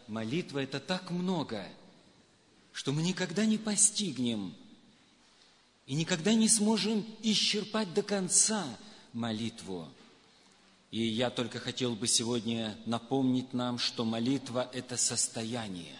молитва – это так много, что мы никогда не постигнем и никогда не сможем исчерпать до конца молитву. И я только хотел бы сегодня напомнить нам, что молитва – это состояние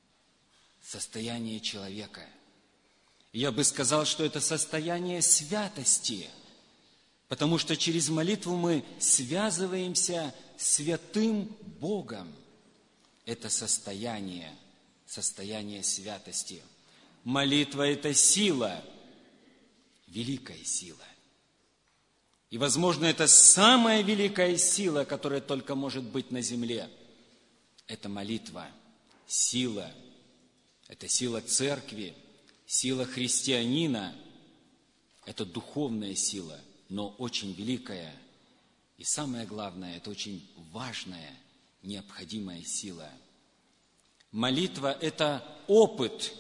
человека. Я бы сказал, что это состояние святости, потому что через молитву мы связываемся с святым Богом. Это состояние святости. Молитва – это сила, великая сила. И, возможно, это самая великая сила, которая только может быть на земле. Это молитва, сила. Это сила церкви, сила христианина. Это духовная сила, но очень великая. И самое главное, это очень важная, необходимая сила. Молитва – это опыт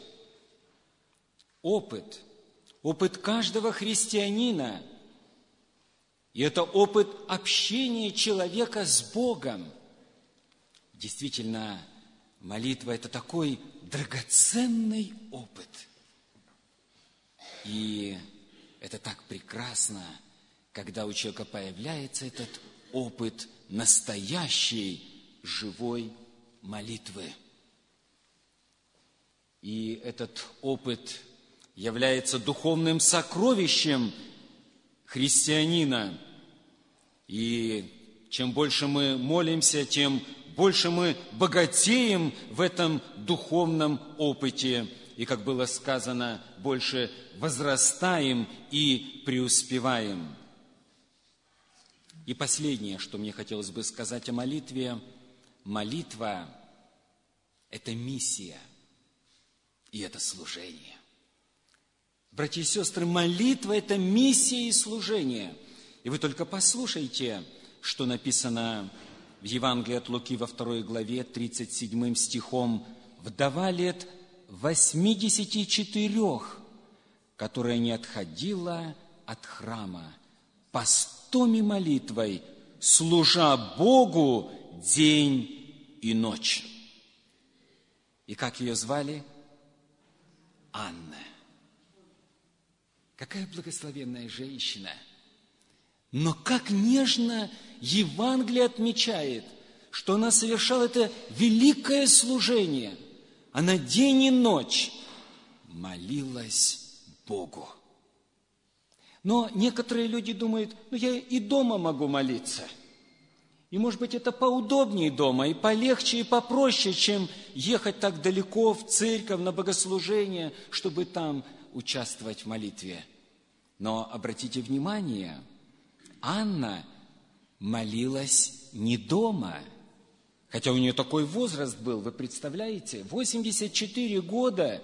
каждого христианина. И это опыт общения человека с Богом. Действительно, молитва – это такой драгоценный опыт. И это так прекрасно, когда у человека появляется этот опыт настоящей, живой молитвы. И этот опыт является духовным сокровищем христианина. И чем больше мы молимся, тем больше мы богатеем в этом духовном опыте. И, как было сказано, больше возрастаем и преуспеваем. И последнее, что мне хотелось бы сказать о молитве. Молитва – это миссия, и это служение. Братья и сестры, молитва – это миссия и служение. И вы только послушайте, что написано в Евангелии от Луки во 2 главе 37 стихом. «Вдова лет 84, которая не отходила от храма, постом и молитвой, служа Богу день и ночь». И как ее звали? Анна. Какая благословенная женщина! Но как нежно Евангелие отмечает, что она совершала это великое служение. Она день и ночь молилась Богу. Но некоторые люди думают, я и дома могу молиться. И, может быть, это поудобнее дома, и полегче, и попроще, чем ехать так далеко в церковь, на богослужение, чтобы там участвовать в молитве. Но обратите внимание, Анна молилась не дома, хотя у нее такой возраст был, вы представляете, 84 года,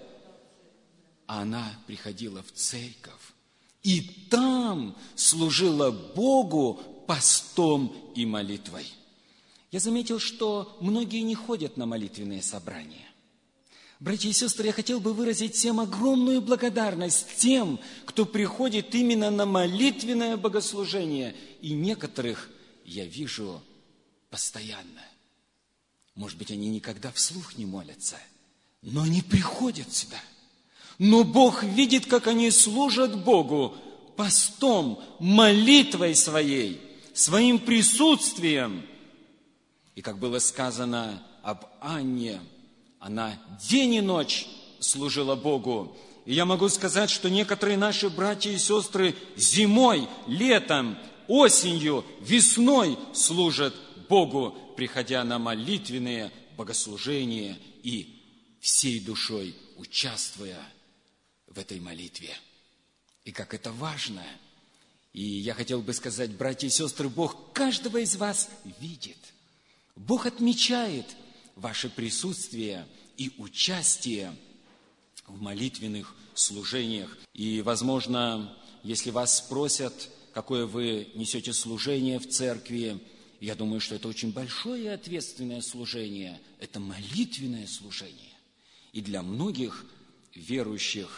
а она приходила в церковь и там служила Богу постом и молитвой. Я заметил, что многие не ходят на молитвенные собрания. Братья и сестры, я хотел бы выразить всем огромную благодарность тем, кто приходит именно на молитвенное богослужение. И некоторых я вижу постоянно. Может быть, они никогда вслух не молятся, но они приходят сюда. Но Бог видит, как они служат Богу постом, молитвой своей, своим присутствием. И как было сказано об Анне, она день и ночь служила Богу. И я могу сказать, что некоторые наши братья и сестры зимой, летом, осенью, весной служат Богу, приходя на молитвенные богослужения и всей душой участвуя в этой молитве. И как это важно. И я хотел бы сказать, братья и сестры, Бог каждого из вас видит. Бог отмечает ваше присутствие и участие в молитвенных служениях. И, возможно, если вас спросят, какое вы несете служение в церкви, я думаю, что это очень большое и ответственное служение. Это молитвенное служение. И для многих верующих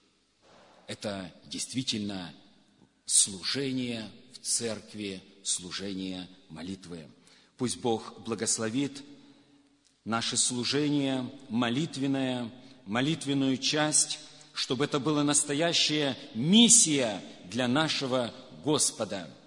это действительно служение в церкви, служение молитвы. Пусть Бог благословит наше служение молитвенное, молитвенную часть, чтобы это была настоящая миссия для нашего Господа.